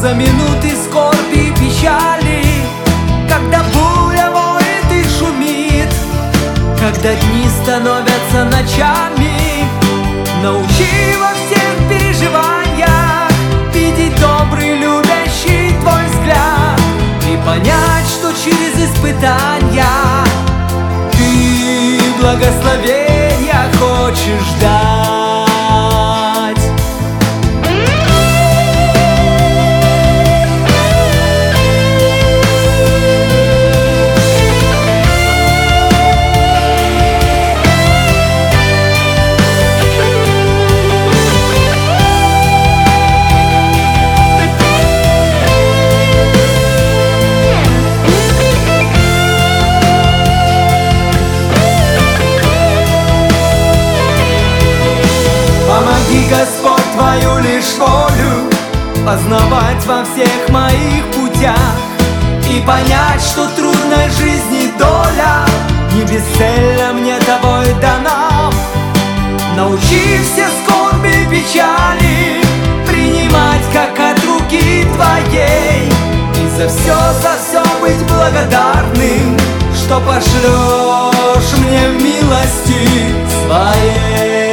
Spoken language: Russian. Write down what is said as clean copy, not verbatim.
за минуты скорби и печали, когда буря воет и шумит, когда дни становятся ночами. Научи во всех переживаниях видеть добрый, любящий твой взгляд и понять, что через испытания ты благословения хочешь дать. Помоги, Господь, Твою лишь волю познавать во всех моих путях и понять, что трудной жизни доля не бесцельно мне Тобой дана. Научи все скорби и печали принимать как от руки Твоей и за все быть благодарным, что пошлешь мне в милости Своей.